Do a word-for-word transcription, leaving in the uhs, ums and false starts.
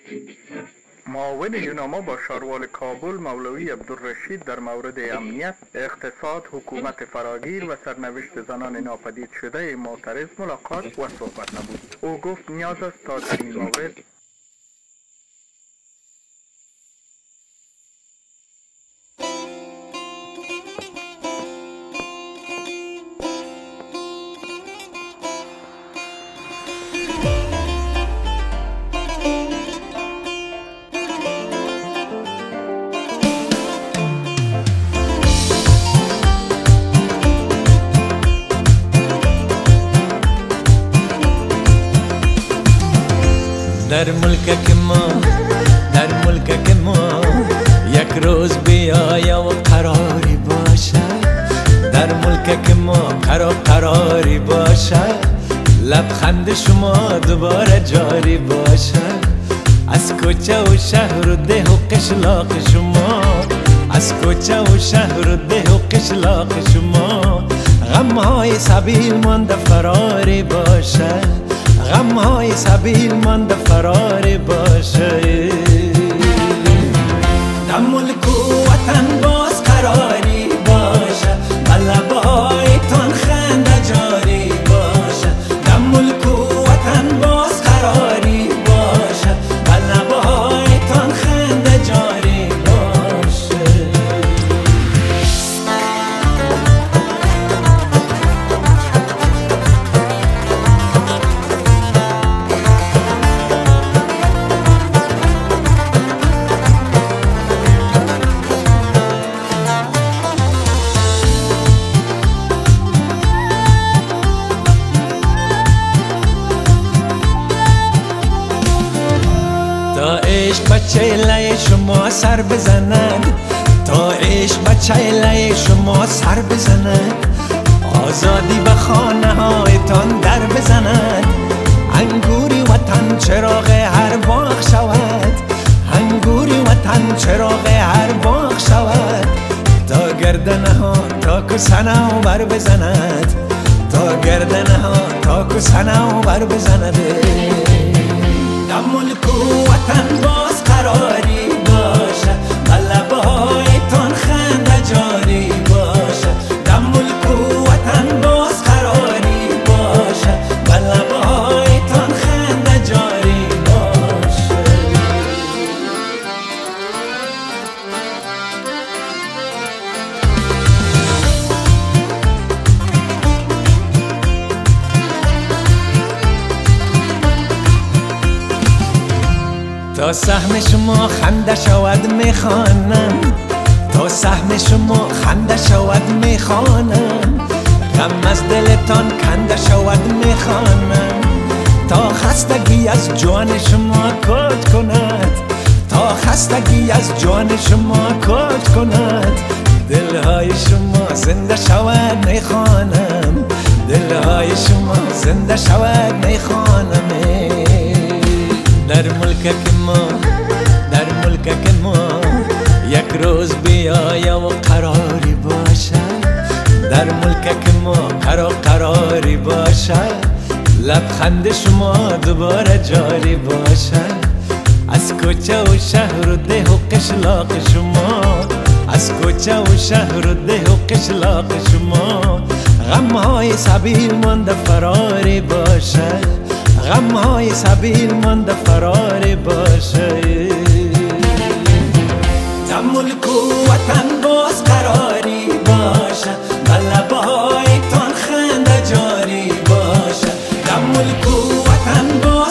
معاون یوناما با شاروال کابل مولوی عبدالرشید در مورد امنیت، اقتصاد، حکومت فراگیر و سرنوشت زنان ناپدید شده معترض ملاقات و صحبت نبود. او گفت نیاز است تا در این مورد در ملک ما در ملک ما یک روز بیایا و قراری باشه. در ملک ما قرار قراری باشه. لبخند شما دوباره جاری باشه. از کوچه و شهر و ده و قشلاق شما، از کوچه و شهر و ده و قشلاق شما غمهای سبیل مانده فراری باشه. غمهای سبیل مانده فراری باشه. در ملک و وطن باز قراری باشه. لبهایتان خنده جاری باشه. در ملک و وطن باز قراری باشه. لبهایتان خنده جاری باشه. تا عشق بچه لای شما سر بزند، تا عشق بچه لای شما سر بزند، آزادی به خانه هایتان در بزند. انگوری وطن چراغ هر باغ شود. انگوری وطن چراغ هر باغ شود. تا گردنه ها تا کسنه و بر بزند. تا گردنه ها تا کسنه و بر بزند. در ملک و وطن باز قراری باشه. لبهایتان خنده جاری باشه. در ملک و وطن باز قراری باشه. لبهایتان خنده جاری باشه. تا سهم شما خنده شود میخوانم. تا سهم شما خنده شود میخوانم. غم از دلتان کنده شود میخوانم. تا خستگی از جان شما کج کند. تا خستگی از جان شما کج کند. دلهای شما زنده شود میخوانم. دلهای شما زنده شود میخوانم. در ملک ما در ملک ما یک روز بیایا و قراری باشه. در ملک ما قرار قراری باشه. لبخند شما دوباره جاری باشه. از کوچه و شهر و ده و قشلاق شما، از کوچه و شهر و ده و قشلاق شما غمهای سبیل مانده فراری باشه. غمهای سبیل مانده فراری باشه. در ملک و وطن باز قراری باشه. لبهایتان خنده جاری باشه. در ملک و وطن باز